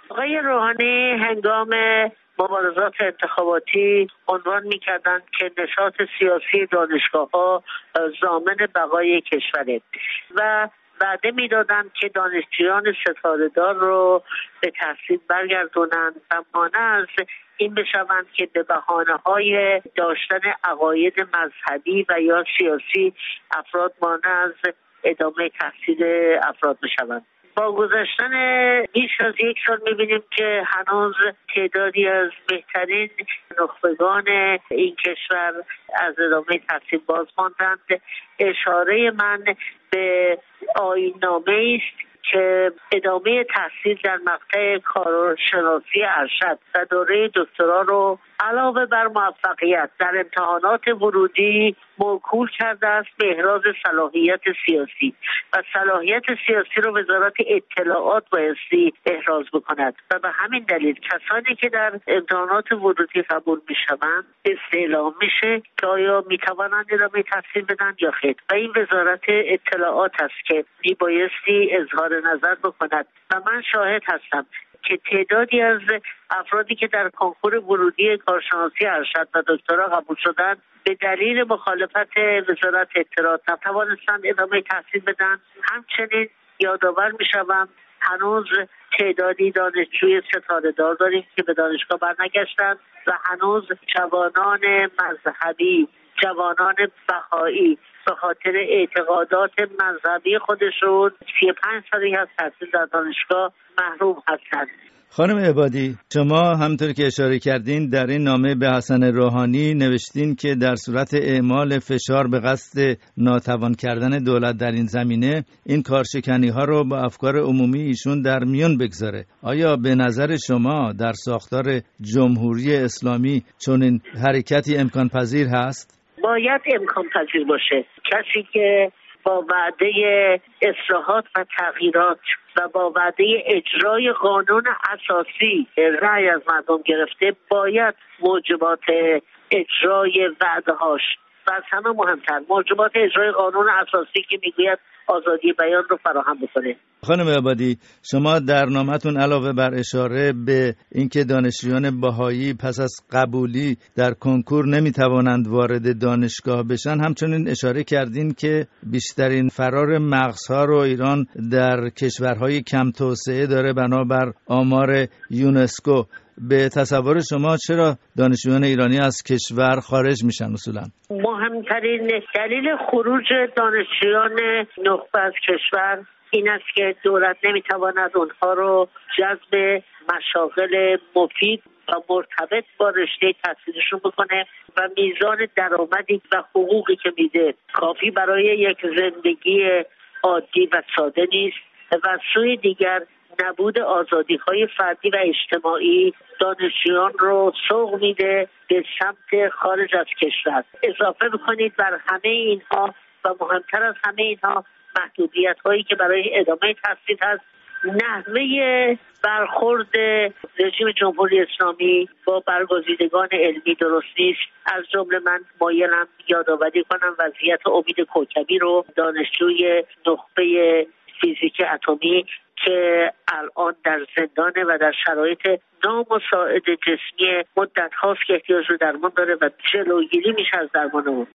آقای روحانی هنگام مبارزات انتخاباتی عنوان می‌کردند که نشاط سیاسی دانشگاه‌ها ضامن بقای کشوره و وعده میدادند که دانشجویان ستاره‌دار رو به تحصیل برگردونند و مانع از این بشوند که به بهانه‌های داشتن عقاید مذهبی و یا سیاسی افراد مانع از ادامه تحصیل افراد بشوند. با گذشتن بیش از یک سال می‌بینیم که هنوز تعدادی از بهترین نخبگان این کشور از ادامه تحصیل باز ماندند. اشاره من به آیین‌نامه است که ادامه تحصیل در مقطع کارشناسی ارشد و دوره دکترا رو علاوه بر موفقیت در امتحانات ورودی موکول کرده است به احراز صلاحیت سیاسی و صلاحیت سیاسی رو وزارت اطلاعات بایستی احراز بکند و به همین دلیل کسانی که در امتحانات ورودی قبول میشوند استعلام میشه که آیا میتوانند ادامه تحصیل بدن یا خیر و این وزارت اطلاعات است که میبایستی اظهار نظر بکند و من شاهد هستم که تعدادی از افرادی که در کنکور ورودی کارشناسی ارشد و دکترا قبول شدند به دلیل مخالفت وزارت اطلاعات نتوانستند ادامه تحصیل بدن. همچنین یادآور می‌شوم هنوز تعدادی دانشجوی ستاره‌دار داریم که به دانشگاه برنگشتند و هنوز جوانان مذهبی، جوانان بهایی به خاطر اعتقادات مذهبی خودشون 35 سالی از تحصیل در دانشگاه محروم هستند. خانم عبادی، شما همطور که اشاره کردین در این نامه به حسن روحانی نوشتین که در صورت اعمال فشار به قصد ناتوان کردن دولت در این زمینه این کارشکنی ها رو با افکار عمومی ایشون در میون بگذاره. آیا به نظر شما در ساختار جمهوری اسلامی چنین حرکتی امکان پذیر هست؟ باید امکان پذیر باشه. کسی که با وعده اصلاحات و تغییرات و با وعده اجرای قانون اساسی رأی از مردم گرفته باید موجبات اجرای وعده‌هاش و از همه مهمتر موجبات اجرای قانون اساسی که میگوید آزادی بیان رو فراهم بکنه. خانم عبادی، شما در نامتون علاوه بر اشاره به اینکه دانشجویان بهایی پس از قبولی در کنکور نمیتوانند وارد دانشگاه بشن، همچنین اشاره کردین که بیشترین فرار مغزها رو ایران در کشورهای کم توسعه داره بنابر آمار یونسکو. به تصور شما چرا دانشجویان ایرانی از کشور خارج میشن اصولا؟ مهمترین دلیل خروج دانشجویان نخبه از کشور این است که دولت نمیتواند اونها رو جذب مشاغل مفید و مرتبط با رشته تحصیلشون بکنه و میزان درآمدی و حقوقی که میده کافی برای یک زندگی عادی و ساده نیست و سوی دیگر نبود آزادی‌های فردی و اجتماعی دانشجویان رو سوق میده به سمت خارج از کشور. اضافه میکنید بر همه اینها و مهمتر از همه اینها محدودیت‌هایی که برای ادامه تحصیل هست. نحوه برخورد رژیم جمهوری اسلامی با برگزیدگان علمی درست نیست. از جمله من مایلم یادآوری کنم وضعیت امید کوکبی رو، دانشجوی نخبه فیزیک اتمی که الان در زندانه و در شرایط نامساعد جسمی مدت هاست که احتیاج رو درمان داره و جلوگیری میشه از درمان اون.